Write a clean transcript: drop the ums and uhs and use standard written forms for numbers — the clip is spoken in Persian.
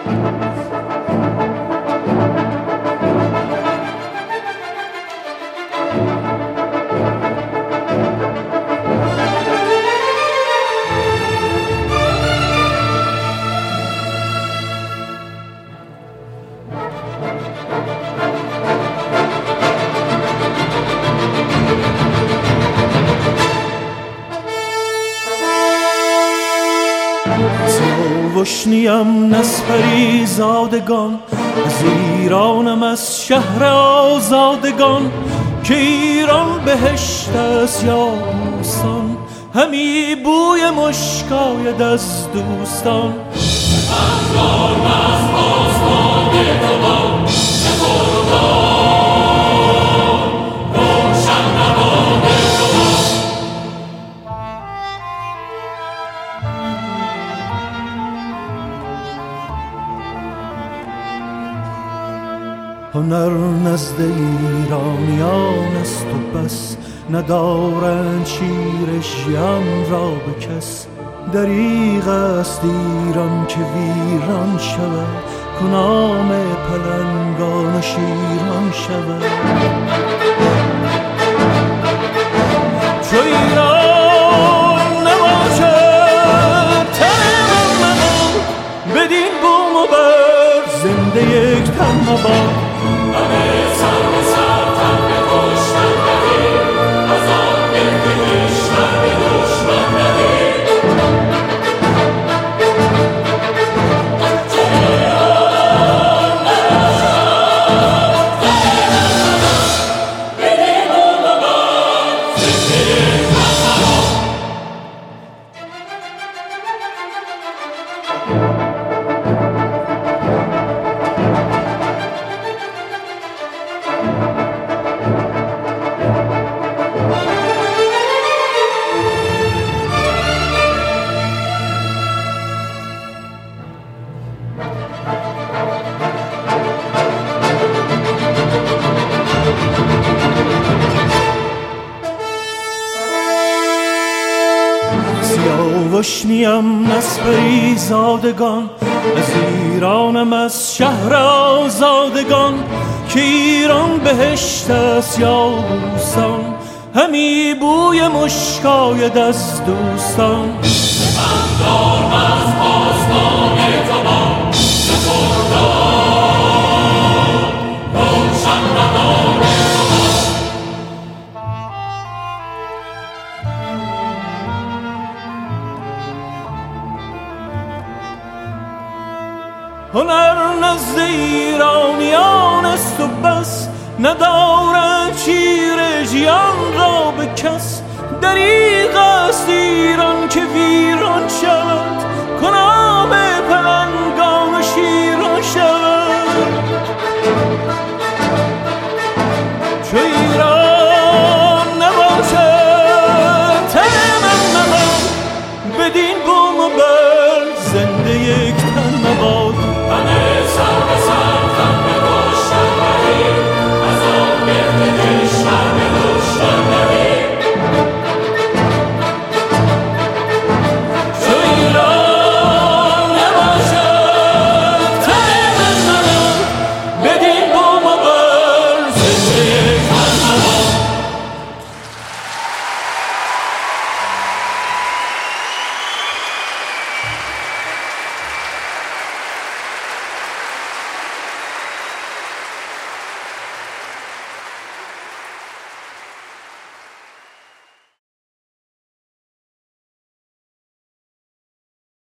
سیاوشنیم نسپری زادگان، از ایرانم از شهر آزادگان، که ایران بهشت است یا بوستان، همی بوی مشک آید از دوستان. هنر نزد ایرانیان است و بس، ندارند شیر ژیان را به کس. دریغ است ایران که ویران شود، کنام پلنگان و شیران شود. چو ایران نباشد تن من، بدین بوم و بر زنده یک تن مباد. همه سر به سر تن به کشتن ندید، از آن گرد کشتن به دشمن ندید. چو ایران نباشد تن من، بدین بوم و بر زنده یک تن مباد. سیاوشنیم نسپری زادگان، از ایرانم از شهر آزادگان، که ایران بهشت است یا بوستان، همی بوی مشک آید از دوستان. بندار از پاسبان تبان، سپردار روشن ندار هنر نزد ایرانیان است و بس، ندارد شیر ژیان را به کس. دریغ است ایران که ویران شود، کنام پلنگان و شیران شود. چو ایران نباشد تن من، بدین بوم و بر زنده یک تن مباد.